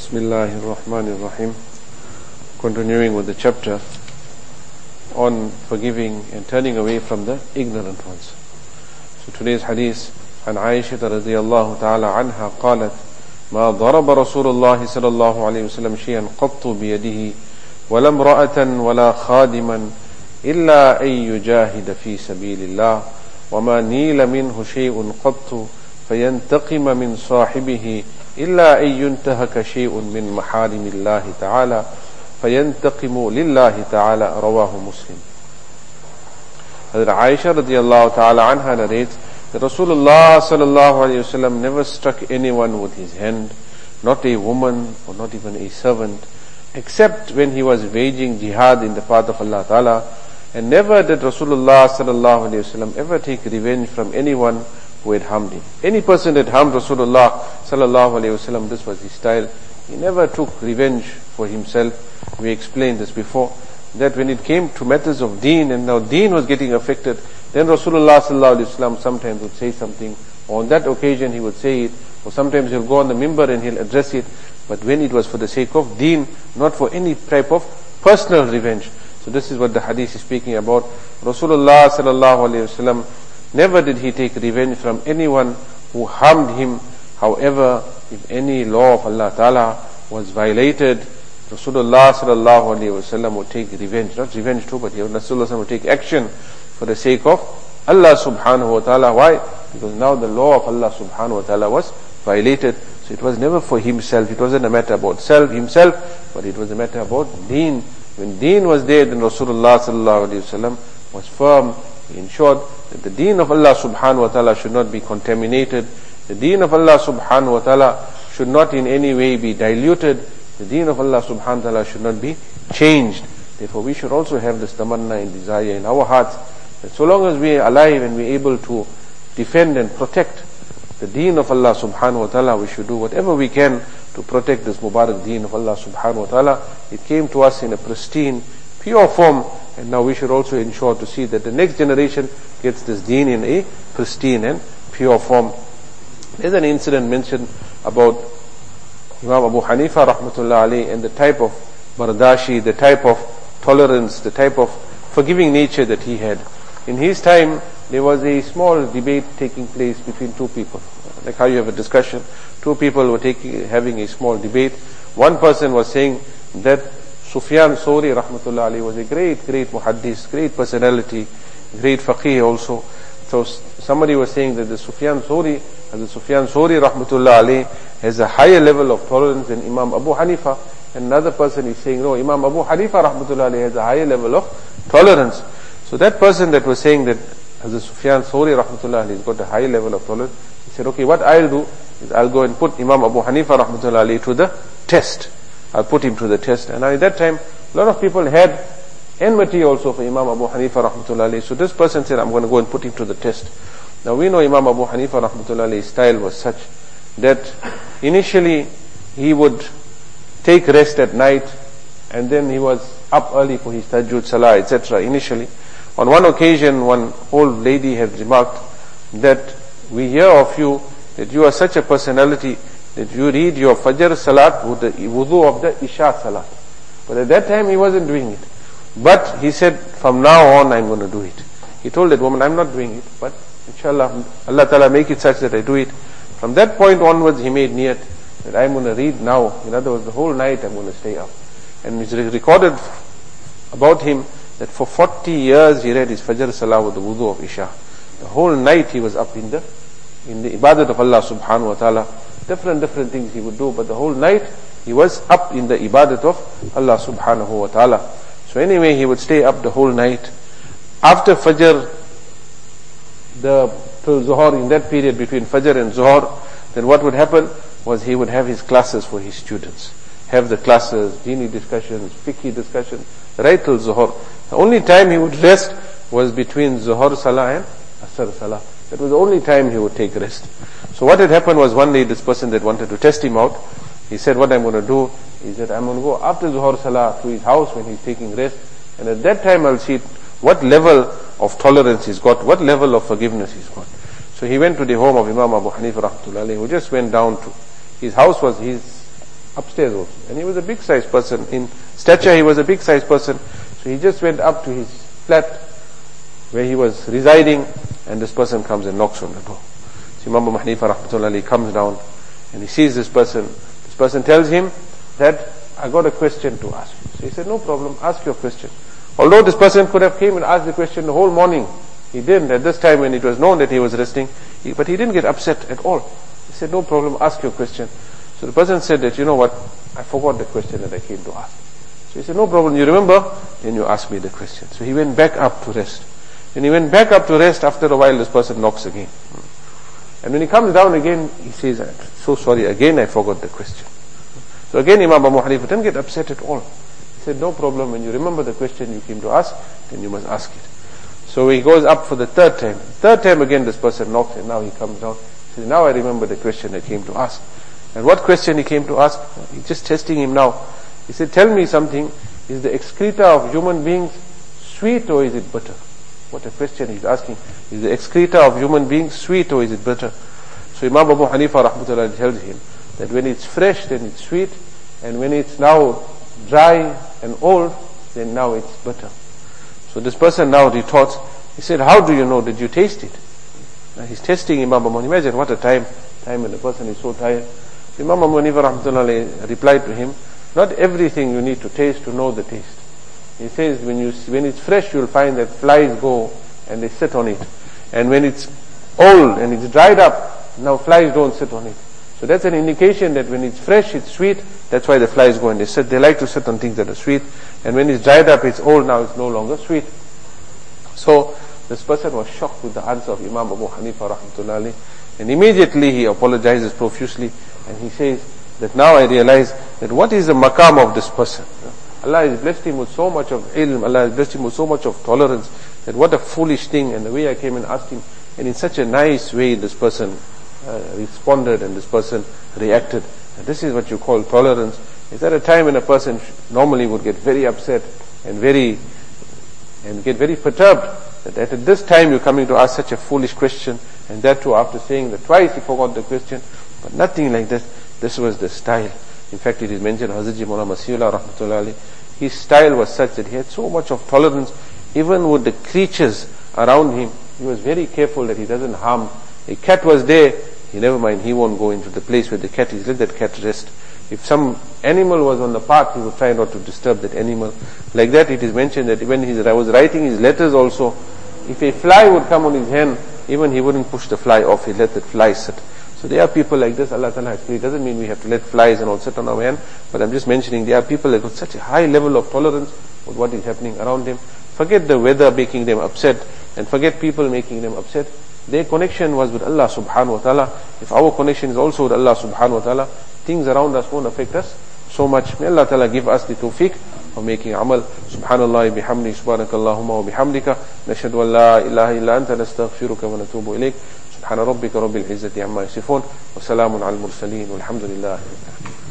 Bismillahir Rahmanir Rahim. Continuing with the chapter on forgiving and turning away from the ignorant ones. So today's hadith, عن عائشة رضي الله تعالى عنها قالت ما ضرب رسول الله صلى الله عليه وسلم شيئا قط بيده ولا امرأة ولا خادما إلا أن يجاهد في سبيل الله وما نيل منه شيء قط فينتقم من صاحبه إلا أن ينتهك شيء من محارم الله تعالى فينتقم لله تعالى رواه مسلم. Hazrat Aisha radiallahu ta'ala anha narrates that Rasulullah sallallahu alayhi wasallam never struck anyone with his hand, not a woman or not even a servant, except when he was waging jihad in the path of Allah ta'ala, and never did Rasulullah sallallahu alayhi wasallam ever take revenge from anyone who had harmed him. Any person that harmed Rasulullah sallallahu alayhi wasallam, this was his style. He never took revenge for himself. We explained this before, that when it came to matters of deen, and now deen was getting affected, then Rasulullah sallallahu alayhi wasallam sometimes would say something, or on that occasion he would say it, or sometimes he'll go on the minbar and he'll address it, but when it was for the sake of deen, not for any type of personal revenge. So this is what the hadith is speaking about. Rasulullah sallallahu alayhi wasallam, never did he take revenge from anyone who harmed him. However, if any law of Allah Ta'ala was violated, Rasulullah sallallahu alayhi wasallam would take revenge. Not revenge too, but Rasulullah would take action for the sake of Allah subhanahu wa ta'ala. Why? Because now the law of Allah subhanahu wa ta'ala was violated. So it was never for himself. It wasn't a matter about himself, but it was a matter about deen. When deen was there, then Rasulullah sallallahu alayhi wasallam was firm. He ensured that the deen of Allah subhanahu wa ta'ala should not be contaminated. The deen of Allah subhanahu wa ta'ala should not in any way be diluted. The deen of Allah subhanahu wa ta'ala should not be changed. Therefore we should also have this tamanna and desire in our hearts, that so long as we are alive and we are able to defend and protect the deen of Allah subhanahu wa ta'ala, we should do whatever we can to protect this Mubarak deen of Allah subhanahu wa ta'ala. It came to us in a pristine, pure form, and now we should also ensure to see that the next generation gets this deen in a pristine and pure form. There's an incident mentioned about Imam Abu Hanifa rahmatullah alayhi and the type of bardashi, the type of tolerance, the type of forgiving nature that he had. In his time, there was a small debate taking place between two people. Like how you have a discussion, two people were having a small debate. One person was saying that Sufyan Thawri rahmatullah alayhi was a great muhaddis, great personality, great faqih also. So somebody was saying that the Sufyan Thawri rahmatullah alayhi has a higher level of tolerance than Imam Abu Hanifa. And another person is saying, no, Imam Abu Hanifa rahmatullah alayhi has a higher level of tolerance. So that person that was saying that Hazrat Sufyan Thawri rahmatullah alayhi has got a high level of tolerance, he said, okay, what I'll do is I'll go and put Imam Abu Hanifa rahmatullah alayhi to the test. I'll put him to the test. And at that time, a lot of people had enmity also for Imam Abu Hanifa rahmatullah alayhi. So this person said, I'm going to go and put him to the test. Now we know Imam Abu Hanifa rahmatullah alayhi's style was such that initially he would take rest at night, and then he was up early for his tahajjud salah, etc. Initially, on one occasion, one old lady had remarked that we hear of you that you are such a personality that you read your Fajr Salat with the wudu of the Isha Salat. But at that time he wasn't doing it. But he said, from now on I'm going to do it. He told that woman, I'm not doing it, but inshallah, Allah Ta'ala make it such that I do it. From that point onwards he made niyat that I'm going to read now. In other words, the whole night I'm going to stay up. And it's recorded about him that for 40 years he read his Fajr Salah with the wudu of Isha. The whole night he was up in the ibadat of Allah subhanahu wa ta'ala. Different things he would do, but the whole night he was up in the ibadat of Allah subhanahu wa ta'ala. So anyway, he would stay up the whole night. After Fajr, till Zuhur, in that period between Fajr and Zuhur, then what would happen was he would have his classes for his students. Have the classes, dini discussions, fiqh discussions, right till Zuhur. The only time he would rest was between Zuhur Salah and Asr Salah. That was the only time he would take rest. So what had happened was, one day this person that wanted to test him out, he said, what I'm going to do is that I'm going to go after Zuhur Salah to his house when he's taking rest, and at that time I'll see what level of tolerance he's got, what level of forgiveness he's got. So he went to the home of Imam Abu Hanifa rahmatullah alayhi, who just went down to his house. Was his upstairs also. And he was a big sized person. In stature he was a big sized person. So he just went up to his flat where he was residing, and this person comes and knocks on the door. So Imam Abu Hanifa rahmatullahi comes down and he sees this person. This person tells him that I got a question to ask you. So he said, no problem, ask your question. Although this person could have came and asked the question the whole morning, he didn't. At this time when it was known that he was resting, but he didn't get upset at all. He said, no problem, ask your question. So the person said that, you know what, I forgot the question that I came to ask. So he said, no problem, you remember? Then you ask me the question. So he went back up to rest. When he went back up to rest, after a while this person knocks again. And when he comes down again, he says, I'm so sorry, again I forgot the question. So again Imam Abu Hanifa didn't get upset at all. He said, no problem, when you remember the question you came to ask, then you must ask it. So he goes up for the third time. Third time again this person knocks, and now he comes down. He says, now I remember the question I came to ask. And what question he came to ask? He's just testing him now. He said, tell me something, is the excreta of human beings sweet or is it bitter? What a question he's asking. Is the excreta of human beings sweet or is it bitter? So Imam Abu Hanifa rahmatullah tells him that when it's fresh then it's sweet, and when it's now dry and old, then now it's bitter. So this person now retorts, he said, how do you know? Did you taste it? Now he's testing Imam Abu Hanifa. Imagine what a time when the person is so tired. So Imam Abu Hanifa rahmatullah replied to him, not everything you need to taste to know the taste. He says, when it's fresh, you'll find that flies go and they sit on it. And when it's old and it's dried up, now flies don't sit on it. So that's an indication that when it's fresh, it's sweet. That's why the flies go and they sit. They like to sit on things that are sweet. And when it's dried up, it's old, now it's no longer sweet. So this person was shocked with the answer of Imam Abu Hanifa rahmatullahi. And immediately he apologizes profusely. And he says that now I realize that what is the maqam of this person. Allah has blessed him with so much of ilm, Allah has blessed him with so much of tolerance, that what a foolish thing. And the way I came and asked him, and in such a nice way this person responded and this person reacted. And this is what you call tolerance. Is there a time when a person normally would get very upset and get very perturbed, that at this time you're coming to ask such a foolish question, and that too after saying that twice he forgot the question? But nothing like this. This was the style. In fact, it is mentioned, Hazrat Mawlana Masihullah rahmatullahi, his style was such that he had so much of tolerance, even with the creatures around him. He was very careful that he doesn't harm. A cat was there, never mind, he won't go into the place where the cat is. Let that cat rest. If some animal was on the path, he would try not to disturb that animal. Like that, it is mentioned that when he was writing his letters also, if a fly would come on his hand, even he wouldn't push the fly off, he'd let that fly sit. So there are people like this, Allah Ta'ala has created. It doesn't mean we have to let flies and all sit on our hand, but I'm just mentioning there are people that have such a high level of tolerance with what is happening around them. Forget the weather making them upset, and forget people making them upset. Their connection was with Allah subhanahu wa ta'ala. If our connection is also with Allah subhanahu wa ta'ala, things around us won't affect us so much. May Allah Ta'ala give us the tawfiq of making amal. Subhanallah bihamdi, subhanakallahumma wa bihamdika, nashhadu an la ilaha illa anta, nastaghfiruka wa natubu ilayk. سبحان ربك رب العزة عما يصفون وسلام على المرسلين والحمد لله.